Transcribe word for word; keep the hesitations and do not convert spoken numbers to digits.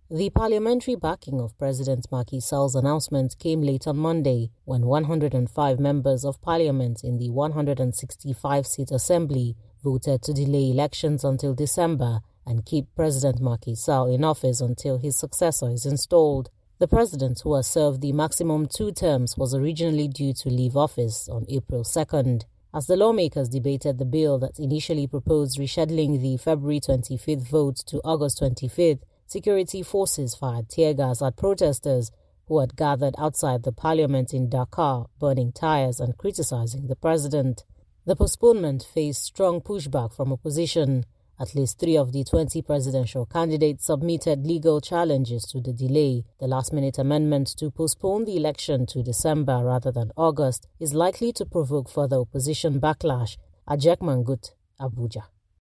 The parliamentary backing of President Macky Sall's announcement came late on Monday when one hundred five members of parliament in the one hundred sixty-five seat assembly voted to delay elections until December and keep President Macky Sall in office until his successor is installed. The president, who has served the maximum two terms, was originally due to leave office on April second. As the lawmakers debated the bill that initially proposed rescheduling the February twenty-fifth vote to August twenty-fifth, security forces fired tear gas at protesters who had gathered outside the parliament in Dakar, burning tires and criticizing the president. The postponement faced strong pushback from opposition. At least three of the twenty presidential candidates submitted legal challenges to the delay. The last-minute amendment to postpone the election to December rather than August is likely to provoke further opposition backlash. Ajek Mangut, Abuja.